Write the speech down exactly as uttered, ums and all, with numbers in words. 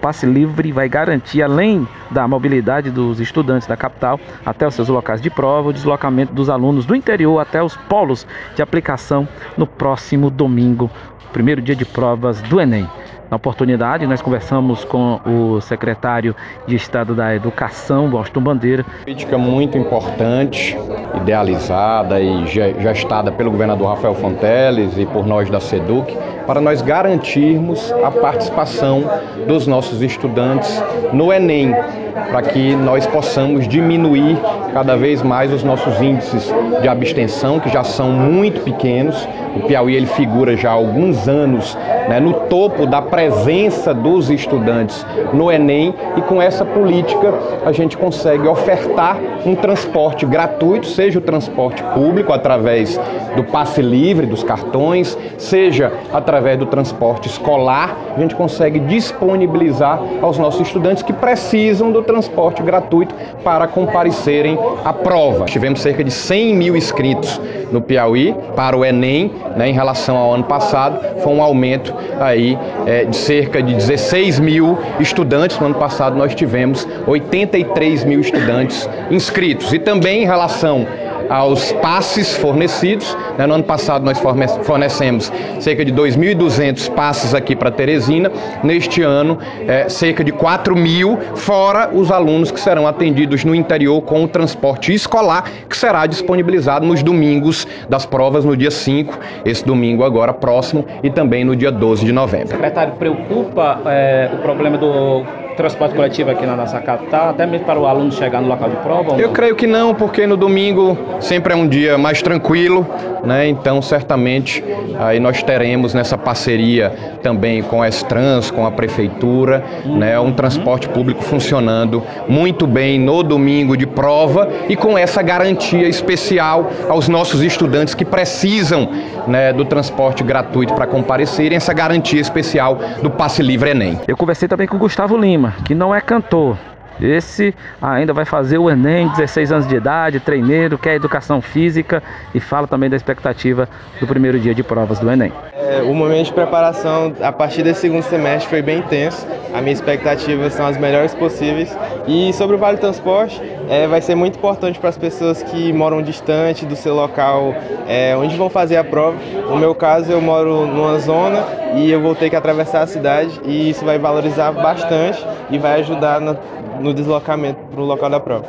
passe livre vai garantir, além da mobilidade dos estudantes da capital até os seus locais de prova, o deslocamento dos alunos do interior até os polos de aplicação no próximo domingo, primeiro dia de provas do Enem. Na oportunidade, nós conversamos com o secretário de Estado da Educação, Washington Bandeira. Política muito importante, idealizada e gestada pelo governador Rafael Fonteles e por nós da SEDUC, para nós garantirmos a participação dos nossos estudantes no Enem, para que nós possamos diminuir cada vez mais os nossos índices de abstenção, que já são muito pequenos. O Piauí ele figura já há alguns anos, né, no topo da presença dos estudantes no Enem, e com essa política a gente consegue ofertar um transporte gratuito, seja o transporte público através do passe livre, dos cartões, seja através do transporte escolar. A gente consegue disponibilizar aos nossos estudantes que precisam do transporte gratuito para comparecerem à prova. Tivemos cerca de cem mil inscritos no Piauí para o Enem, né, em relação ao ano passado. Foi um aumento aí é, de cerca de dezesseis mil estudantes. No ano passado nós tivemos oitenta e três mil estudantes inscritos. E também em relação aos passes fornecidos, né, no ano passado nós fornecemos cerca de dois mil e duzentos passes aqui para Teresina. Neste ano, é, cerca de quatro mil, fora os alunos que serão atendidos no interior com o transporte escolar, que será disponibilizado nos domingos das provas, no dia cinco, esse domingo agora próximo, e também no dia doze de novembro. Secretário, preocupa é, o problema do transporte coletivo aqui na nossa capital, até mesmo para o aluno chegar no local de prova? Eu creio que não, porque no domingo sempre é um dia mais tranquilo, né? Então certamente aí nós teremos nessa parceria também com a S-Trans, com a prefeitura, uhum. né? Um transporte público funcionando muito bem no domingo de prova, e com essa garantia especial aos nossos estudantes que precisam, né, do transporte gratuito para comparecerem, essa garantia especial do passe livre Enem. Eu conversei também com o Gustavo Lima, que não é cantor. Esse ainda vai fazer o Enem, dezesseis anos de idade, treineiro, quer educação física, e fala também da expectativa do primeiro dia de provas do Enem. É, o momento de preparação a partir desse segundo semestre foi bem intenso. A minha expectativa são as melhores possíveis. E sobre o Vale Transporte, é, vai ser muito importante para as pessoas que moram distante do seu local, é, onde vão fazer a prova. No meu caso, eu moro numa zona e eu vou ter que atravessar a cidade, e isso vai valorizar bastante e vai ajudar no, no deslocamento para o local da prova.